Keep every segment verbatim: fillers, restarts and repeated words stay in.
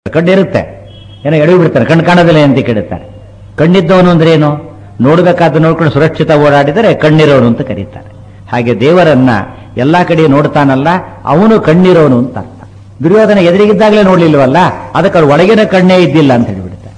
ಕಣ್ಣಿರುತ್ತೆ, ಏನೋ ಎಡವಿ ಬಿಡ್ತಾರೆ, ಕಣ್ಣು ಕಾಣೋದಿಲ್ಲ ಅಂತ ಕೇಳುತ್ತಾರೆ. ಕಣ್ಣಿದ್ದವನು ಅಂದ್ರೆ ಏನು? ನೋಡ್ಬೇಕಾದ ನೋಡ್ಕೊಂಡು ಸುರಕ್ಷಿತ ಓಡಾಡಿದರೆ ಕಣ್ಣಿರೋನು ಅಂತ ಕರೀತಾರೆ. ಹಾಗೆ ದೇವರನ್ನ ಎಲ್ಲಾ ಕಡೆ ನೋಡ್ತಾನಲ್ಲ, ಅವನು ಕಣ್ಣಿರೋನು ಅಂತ ಅರ್ಥ. ದುರ್ಯೋಧನ ಎದುರಿಗಿದ್ದಾಗಲೇ ನೋಡ್ಲಿಲ್ವಲ್ಲ, ಅದಕ್ಕೆ ಅವ್ರು ಒಳಗಿನ ಕಣ್ಣೇ ಇದ್ದಿಲ್ಲ ಅಂತ ಹೇಳಿಬಿಡ್ತಾರೆ.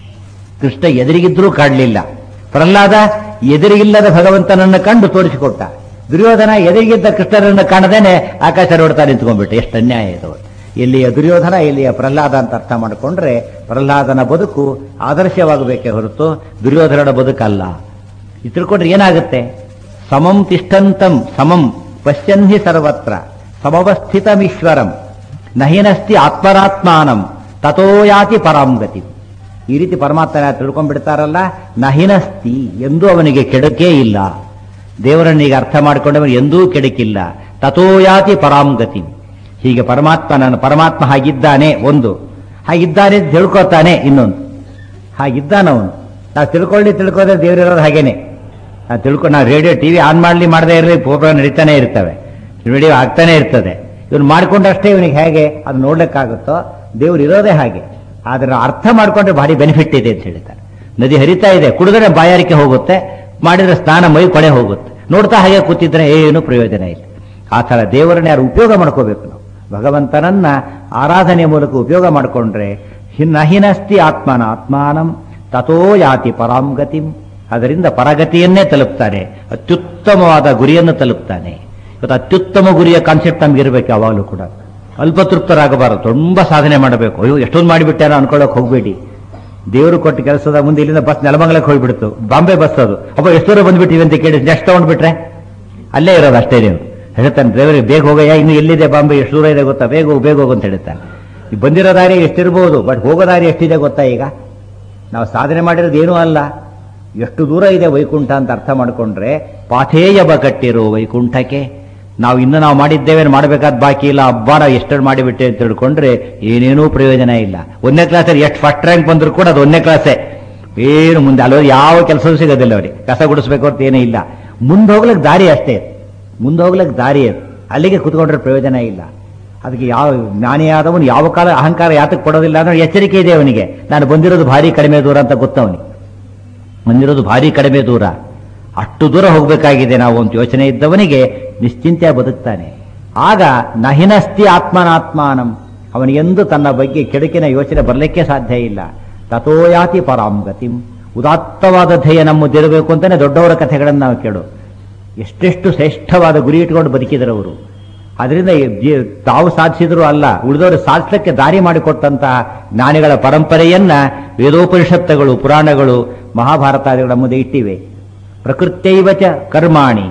ಕೃಷ್ಣ ಎದುರಿಗಿದ್ರೂ ಕಾಡ್ಲಿಲ್ಲ. ಪ್ರಹ್ಲಾದ ಎದುರಿಗಿಲ್ಲದ ಭಗವಂತನನ್ನು ಕಂಡು ತೋರಿಸಿಕೊಟ್ಟ. ದುರ್ಯೋಧನ ಎದುರಿಗಿದ್ದ ಕೃಷ್ಣನನ್ನು ಕಾಣದೇನೆ ಆಕಾಶ ನೋಡ್ತಾ ನಿಂತ್ಕೊಂಡ್ಬಿಟ್ಟೆ. ಎಷ್ಟು ಅನ್ಯಾಯ ಇದು! ಎಲ್ಲಿಯ ದುರ್ಯೋಧನ, ಎಲ್ಲಿಯ ಪ್ರಹ್ಲಾದ ಅಂತ ಅರ್ಥ ಮಾಡಿಕೊಂಡ್ರೆ ಪ್ರಹ್ಲಾದನ ಬದುಕು ಆದರ್ಶವಾಗಬೇಕೇ ಹೊರತು ದುರ್ಯೋಧನನ ಬದುಕಲ್ಲ. ಇದು ತಿಳ್ಕೊಂಡ್ರೆ ಏನಾಗುತ್ತೆ? ಸಮಂ ತಿಷ್ಠಂತಂ ಸಮಂ ಪಶ್ಯನ್ಹಿ ಸರ್ವತ್ರ ಸಮವಸ್ಥಿತಮೀಶ್ವರಂ ನಹಿನಸ್ತಿ ಆತ್ಮರಾತ್ಮಾನಂ ತಥೋಯಾತಿ ಪರಾಂಗತಿ. ಈ ರೀತಿ ಪರಮಾತ್ಮನ ತಿಳ್ಕೊಂಡ್ಬಿಡ್ತಾರಲ್ಲ, ನಹಿನಸ್ತಿ ಎಂದೂ ಅವನಿಗೆ ಕೆಡಕೇ ಇಲ್ಲ. ದೇವರನ್ನೀಗ ಅರ್ಥ ಮಾಡಿಕೊಂಡವನು ಎಂದೂ ಕೆಡಕಿಲ್ಲ. ತಥೋಯಾತಿ ಪರಾಂಗತಿ. ಹೀಗೆ ಪರಮಾತ್ಮನ ಪರಮಾತ್ಮ ಹಾಗಿದ್ದಾನೆ ಒಂದು, ಹಾಗಿದ್ದಾನೆ ತಿಳ್ಕೊತಾನೆ ಇನ್ನೊಂದು. ಹಾಗಿದ್ದಾನವನು. ನಾವು ತಿಳ್ಕೊಳ್ಳಿ ತಿಳ್ಕೋದ್ರೆ ದೇವರಿರೋದು ಹಾಗೇನೆ. ನಾವು ತಿಳ್ಕೊಂಡು ನಾವು ರೇಡಿಯೋ ಟಿವಿ ಆನ್ ಮಾಡಲಿ ಮಾಡದೇ ಇರಲಿ ಪ್ರೋಗ್ರಾಮ್ ನಡೀತಾನೆ ಇರ್ತವೆ, ರೇಡಿಯೋ ಆಗ್ತಾನೆ ಇರ್ತದೆ. ಇವನು ಮಾಡ್ಕೊಂಡಷ್ಟೇ ಇವನಿಗೆ ಹೇಗೆ ಅದು ನೋಡ್ಲಿಕ್ಕಾಗುತ್ತೋ, ದೇವ್ರು ಇರೋದೇ ಹಾಗೆ. ಆದ್ರೆ ಅರ್ಥ ಮಾಡ್ಕೊಂಡ್ರೆ ಭಾರಿ ಬೆನಿಫಿಟ್ ಇದೆ ಅಂತ ಹೇಳ್ತಾರೆ. ನದಿ ಹರಿತಾ ಇದೆ, ಕುಡಿದ್ರೆ ಬಾಯಾರಿಕೆ ಹೋಗುತ್ತೆ, ಮಾಡಿದ್ರೆ ಸ್ನಾನ ಮೈ ಕೊಳೆ ಹೋಗುತ್ತೆ. ನೋಡ್ತಾ ಹಾಗೆ ಕೂತಿದ್ರೆ ಏನು ಪ್ರಯೋಜನ ಇಲ್ಲ. ಆ ಥರ ದೇವರನ್ನ ಯಾರು ಉಪಯೋಗ ಮಾಡ್ಕೋಬೇಕು. ನಾವು ಭಗವಂತನನ್ನ ಆರಾಧನೆ ಮೂಲಕ ಉಪಯೋಗ ಮಾಡಿಕೊಂಡ್ರೆ ನಹಿನಸ್ತಿ ಆತ್ಮನ ಆತ್ಮಾನಂ ತಥೋ ಯಾತಿ ಪರಾಂಗತಿಂ. ಅದರಿಂದ ಪರಗತಿಯನ್ನೇ ತಲುಪ್ತಾನೆ, ಅತ್ಯುತ್ತಮವಾದ ಗುರಿಯನ್ನು ತಲುಪ್ತಾನೆ. ಇವತ್ತು ಅತ್ಯುತ್ತಮ ಗುರಿಯ ಕಾನ್ಸೆಪ್ಟ್ ನಮ್ಗೆ ಇರಬೇಕು ಯಾವಾಗಲೂ ಕೂಡ. ಅಲ್ಪತೃಪ್ತರಾಗಬಾರದು, ತುಂಬಾ ಸಾಧನೆ ಮಾಡಬೇಕು. ಅಯ್ಯೋ ಎಷ್ಟೊಂದು ಮಾಡಿಬಿಟ್ಟೇನೋ ಅನ್ಕೊಳ್ಳೋಕೆ ಹೋಗ್ಬೇಡಿ. ದೇವರು ಕೊಟ್ಟ ಕೆಲಸದ ಮುಂದೆ ಇಲ್ಲಿಂದ ಬಸ್ ನೆಲಮಂಗಲಕ್ಕೆ ಹೋಗ್ಬಿಡ್ತು, ಬಾಂಬೆ ಬಸ್ ಅದು. ಅಪ್ಪ ಎಷ್ಟು ದೂರ ಬಂದ್ಬಿಟ್ಟಿವಿ ಅಂತ ಕೇಳಿ ನೆಕ್ಸ್ಟ್ ತಗೊಂಡ್ಬಿಟ್ರೆ ಅಲ್ಲೇ ಇರೋದು ಅಷ್ಟೇ. ನೀವು ಹೇಳ್ತಾನೆ ಡ್ರೈವರಿಗೆ ಬೇಗ ಹೋಗಯ್ಯ, ಇನ್ನು ಎಲ್ಲಿದೆ ಬಾಂಬೆ, ಎಷ್ಟು ದೂರ ಇದೆ ಗೊತ್ತಾ, ಬೇಗ ಹೋಗು ಬೇಗ ಹೋಗು ಅಂತ ಹೇಳ್ತಾನೆ. ಬಂದಿರೋ ದಾರಿ ಎಷ್ಟಿರ್ಬೋದು, ಬಟ್ ಹೋಗೋ ದಾರಿ ಎಷ್ಟಿದೆ ಗೊತ್ತಾ? ಈಗ ನಾವು ಸಾಧನೆ ಮಾಡಿರೋದು ಏನೂ ಅಲ್ಲ, ಎಷ್ಟು ದೂರ ಇದೆ ವೈಕುಂಠ ಅಂತ ಅರ್ಥ ಮಾಡಿಕೊಂಡ್ರೆ ಪಾಥೇಯಬ ಕಟ್ಟಿರೋ ವೈಕುಂಠಕ್ಕೆ. ನಾವು ಇನ್ನು ನಾವು ಮಾಡಿದ್ದೇವೆ, ಮಾಡಬೇಕಾದ ಬಾಕಿ ಇಲ್ಲ, ಹಬ್ಬ ನಾವು ಎಷ್ಟು ಮಾಡಿಬಿಟ್ಟೆ ಅಂತ ತಿಳ್ಕೊಂಡ್ರೆ ಏನೇನೂ ಪ್ರಯೋಜನ ಇಲ್ಲ. ಒಂದನೇ ಕ್ಲಾಸಲ್ಲಿ ಎಷ್ಟು ಫಸ್ಟ್ ರ್ಯಾಂಕ್ ಬಂದರೂ ಕೂಡ ಅದು ಒಂದನೇ ಕ್ಲಾಸೇ, ಏನು ಮುಂದೆ ಅಲ್ಲೋ ಯಾವ ಕೆಲಸವೂ ಸಿಗೋದಿಲ್ಲ ಅವ್ರಿಗೆ. ಕಸ ಗುಡಿಸ್ಬೇಕು ಅಂತ ಏನೂ ಇಲ್ಲ. ಮುಂದೆ ಹೋಗ್ಲಿಕ್ಕೆ ದಾರಿ ಅಷ್ಟೇ, ಮುಂದೆ ಹೋಗ್ಲಿಕ್ಕೆ ದಾರಿ ಅದು. ಅಲ್ಲಿಗೆ ಕುತ್ಕೊಂಡ್ರೆ ಪ್ರಯೋಜನ ಇಲ್ಲ. ಅದಕ್ಕೆ ಯಾವ ಜ್ಞಾನಿಯಾದವನು ಯಾವ ಕಾಲ ಅಹಂಕಾರ ಯಾತಕ್ಕೆ ಪಡೋದಿಲ್ಲ ಅಂದ್ರೆ ಎಚ್ಚರಿಕೆ ಇದೆ ಅವನಿಗೆ. ನಾನು ಬಂದಿರೋದು ಭಾರಿ ಕಡಿಮೆ ದೂರ ಅಂತ ಗೊತ್ತವನಿಗೆ, ಬಂದಿರೋದು ಭಾರಿ ಕಡಿಮೆ ದೂರ, ಅಷ್ಟು ದೂರ ಹೋಗಬೇಕಾಗಿದೆ ನಾವು ಅಂತ ಯೋಚನೆ ಇದ್ದವನಿಗೆ ನಿಶ್ಚಿಂತೆಯಾಗಿ ಬದುಕ್ತಾನೆ. ಆಗ ನಹಿನಸ್ತಿ ಆತ್ಮನಾತ್ಮಾನಂ, ಅವನಿಗೆಂದು ತನ್ನ ಬಗ್ಗೆ ಕೆಡುಕಿನ ಯೋಚನೆ ಬರಲಿಕ್ಕೆ ಸಾಧ್ಯ ಇಲ್ಲ. ತಥೋಯಾತಿ ಪರಾಂಗತಿಂ. ಉದಾತ್ತವಾದ ಧ್ಯೇಯ ನಮ್ಮದಿರಬೇಕು ಅಂತಾನೆ ದೊಡ್ಡವರ ಕಥೆಗಳನ್ನು ನಾವು ಕೇಳು. ಎಷ್ಟೆಷ್ಟು ಶ್ರೇಷ್ಠವಾದ ಗುರಿ ಇಟ್ಕೊಂಡು ಬದುಕಿದರವರು. ಅದರಿಂದ ತಾವು ಸಾಧಿಸಿದ್ರು ಅಲ್ಲ, ಉಳಿದವರು ಸಾಧಿಸಲಿಕ್ಕೆ ದಾರಿ ಮಾಡಿಕೊಟ್ಟಂತಹ ಜ್ಞಾನಿಗಳ ಪರಂಪರೆಯನ್ನ ವೇದೋಪನಿಷತ್ತುಗಳು, ಪುರಾಣಗಳು, ಮಹಾಭಾರತಾದಿಗಳ ಮುಂದೆ ಇಟ್ಟಿವೆ. ಪ್ರಕೃತ್ಯೈವಚ ಕರ್ಮಾಣಿ,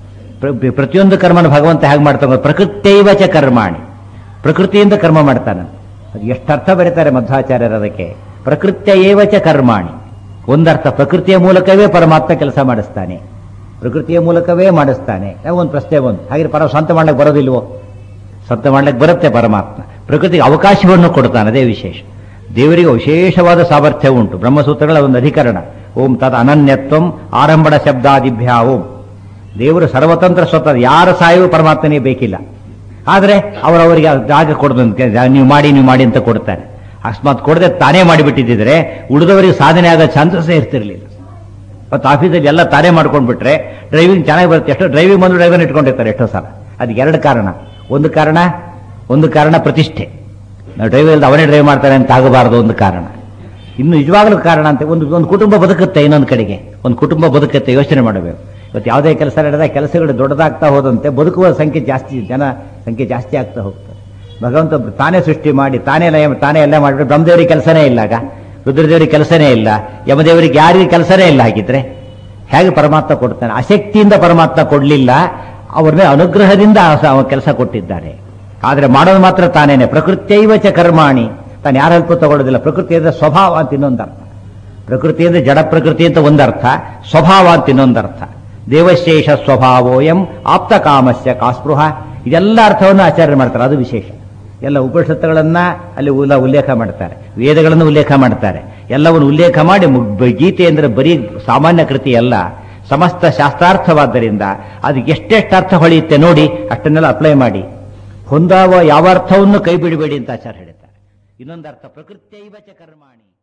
ಪ್ರತಿಯೊಂದು ಕರ್ಮನ ಭಗವಂತ ಹೇಗೆ ಮಾಡ್ತಾನೆ? ಪ್ರಕೃತ್ಯೈವಚ ಕರ್ಮಾಣಿ, ಪ್ರಕೃತಿಯಿಂದ ಕರ್ಮ ಮಾಡ್ತಾನೆ. ಅದು ಎಷ್ಟು ಅರ್ಥ ಬರೀತಾರೆ ಮಧ್ವಾಚಾರ್ಯರು ಅದಕ್ಕೆ. ಪ್ರಕೃತ್ಯೈವಚ ಕರ್ಮಾಣಿ ಒಂದರ್ಥ, ಪ್ರಕೃತಿಯ ಮೂಲಕವೇ ಪರಮಾತ್ಮ ಕೆಲಸ ಮಾಡಿಸ್ತಾನೆ, ಪ್ರಕೃತಿಯ ಮೂಲಕವೇ ಮಾಡಿಸ್ತಾನೆ. ಒಂದು ಪ್ರಶ್ನೆ ಒಂದು, ಹಾಗೆ ಪರ ಸ್ವಂತ ಮಾಡ್ಲಿಕ್ಕೆ ಬರೋದಿಲ್ವೋ? ಸ್ವಂತ ಮಾಡ್ಲಿಕ್ಕೆ ಬರುತ್ತೆ ಪರಮಾತ್ಮ. ಪ್ರಕೃತಿಗೆ ಅವಕಾಶವನ್ನು ಕೊಡ್ತಾನೆ, ಅದೇ ವಿಶೇಷ. ದೇವರಿಗೆ ವಿಶೇಷವಾದ ಸಾಮರ್ಥ್ಯ ಉಂಟು. ಬ್ರಹ್ಮಸೂತ್ರಗಳ ಒಂದು ಅಧಿಕರಣ ಓಂ ತದ್ ಅನನ್ಯತ್ವಂ ಆರಂಭಣ ಶಬ್ದಾದಿಭ್ಯ ಓಂ. ದೇವರು ಸರ್ವತಂತ್ರ ಸ್ವತಂತ್ರ, ಯಾರ ಸಹಾಯವೂ ಪರಮಾತ್ಮನಿಗೆ ಬೇಕಿಲ್ಲ. ಆದರೆ ಅವರವರಿಗೆ ಜಾಗ ಕೊಡದಂತೆ, ನೀವು ಮಾಡಿ ನೀವು ಮಾಡಿ ಅಂತ ಕೊಡ್ತಾರೆ. ಅಕಸ್ಮಾತ್ ಕೊಡದೆ ತಾನೇ ಮಾಡಿಬಿಟ್ಟಿದ್ದರೆ ಉಳಿದವರಿಗೆ ಸಾಧನೆ ಆಗೋ ಚಾನ್ಸಸ್ಸೇ ಇರ್ತಿರ್ಲಿಲ್ಲ. ಮತ್ತು ಆಫೀಸಲ್ಲಿ ಎಲ್ಲ ತಾನೇ ಮಾಡ್ಕೊಂಡ್ಬಿಟ್ರೆ ಡ್ರೈವಿಂಗ್ ಚೆನ್ನಾಗಿ ಬರುತ್ತೆ. ಎಷ್ಟೋ ಡ್ರೈವಿಂಗ್ ಬಂದು ಡ್ರೈವರ್ ಇಟ್ಕೊಂಡಿರ್ತಾರೆ ಎಷ್ಟೋ ಸಲ. ಅದಕ್ಕೆ ಎರಡು ಕಾರಣ, ಒಂದು ಕಾರಣ ಒಂದು ಕಾರಣ ಪ್ರತಿಷ್ಠೆ. ನಾವು ಡ್ರೈವರ್ ಇಲ್ಲದೆ ಅವನೇ ಡ್ರೈವ್ ಮಾಡ್ತಾನೆ ಅಂತ ಆಗಬಾರದು ಒಂದು ಕಾರಣ. ಇನ್ನು ನಿಜವಾಗ್ಲೂ ಕಾರಣ ಅಂತ ಒಂದು ಒಂದು ಕುಟುಂಬ ಬದುಕುತ್ತೆ, ಇನ್ನೊಂದು ಕಡೆಗೆ ಒಂದು ಕುಟುಂಬ ಬದುಕುತ್ತೆ. ಯೋಚನೆ ಮಾಡಬೇಕು. ಇವತ್ತು ಯಾವುದೇ ಕೆಲಸ ನಡೆದ ಕೆಲಸಗಳು ದೊಡ್ಡದಾಗ್ತಾ ಹೋದಂತೆ ಬದುಕುವ ಸಂಖ್ಯೆ ಜಾಸ್ತಿ, ಜನ ಸಂಖ್ಯೆ ಜಾಸ್ತಿ ಆಗ್ತಾ ಹೋಗ್ತದೆ. ಭಗವಂತ ತಾನೇ ಸೃಷ್ಟಿ ಮಾಡಿ ತಾನೇ ಲಯ ತಾನೇ ಎಲ್ಲ ಮಾಡಿಬಿಟ್ಟು ಬ್ರಹ್ಮದೇವರಿಗೆ ಕೆಲಸನೇ ಇಲ್ಲ, ಆಗ ರುದ್ರದೇವರಿಗೆ ಕೆಲಸನೇ ಇಲ್ಲ, ಯಮದೇವರಿಗೆ ಯಾರಿಗೆ ಕೆಲಸನೇ ಇಲ್ಲ. ಹಾಗಿದ್ರೆ ಹೇಗೆ ಪರಮಾತ್ಮ ಕೊಡ್ತಾನೆ? ಅಶಕ್ತಿಯಿಂದ ಪರಮಾತ್ಮ ಕೊಡಲಿಲ್ಲ, ಅವ್ರ ಮೇಲೆ ಅನುಗ್ರಹದಿಂದ ಕೆಲಸ ಕೊಟ್ಟಿದ್ದಾರೆ. ಆದರೆ ಮಾಡೋದು ಮಾತ್ರ ತಾನೇನೆ. ಪ್ರಕೃತ್ಯೈವಚ ಕರ್ಮಾಣಿ, ತಾನು ಯಾರ ಹೆಲ್ಪ್ ತಗೊಳ್ಳೋದಿಲ್ಲ. ಪ್ರಕೃತಿಯಿಂದ ಸ್ವಭಾವ ಅಂತ ಇನ್ನೊಂದರ್ಥ, ಪ್ರಕೃತಿಯಿಂದ ಜಡ ಪ್ರಕೃತಿ ಅಂತ ಒಂದರ್ಥ, ಸ್ವಭಾವ ಅಂತ ಇನ್ನೊಂದರ್ಥ. ದೇವಶೇಷ ಸ್ವಭಾವೋಯಂ ಆಪ್ತ ಕಾಮಸ್ಯ ಕಾಸ್ಪೃಹ, ಇದೆಲ್ಲ ಅರ್ಥವನ್ನು ಆಚಾರ್ಯ ಮಾಡ್ತಾರೆ. ಅದು ವಿಶೇಷ. ಎಲ್ಲ ಉಪನಿಷತ್ತುಗಳನ್ನ ಅಲ್ಲಿ ಉಲ್ಲೇಖ ಮಾಡ್ತಾರೆ, ವೇದಗಳನ್ನು ಉಲ್ಲೇಖ ಮಾಡ್ತಾರೆ. ಎಲ್ಲವನ್ನು ಉಲ್ಲೇಖ ಮಾಡಿ ಗೀತೆ ಅಂದ್ರೆ ಬರೀ ಸಾಮಾನ್ಯ ಕೃತಿ ಅಲ್ಲ, ಸಮಸ್ತ ಶಾಸ್ತ್ರಾರ್ಥವಾದ್ದರಿಂದ ಅದಕ್ಕೆ ಎಷ್ಟೆಷ್ಟು ಅರ್ಥ ಹೊಳೆಯುತ್ತೆ ನೋಡಿ, ಅಷ್ಟನ್ನೆಲ್ಲ ಅಪ್ಲೈ ಮಾಡಿ ಹೊಂದಾವ ಯಾವ ಅರ್ಥವನ್ನು ಕೈ ಬಿಡಬೇಡಿ ಅಂತ ಆಚಾರ್ಯ ಹೇಳ್ತಾರೆ. ಇನ್ನೊಂದರ್ಥ ಪ್ರಕೃತ್ಯೈವ ಚ ಕರ್ಮಾಣಿ,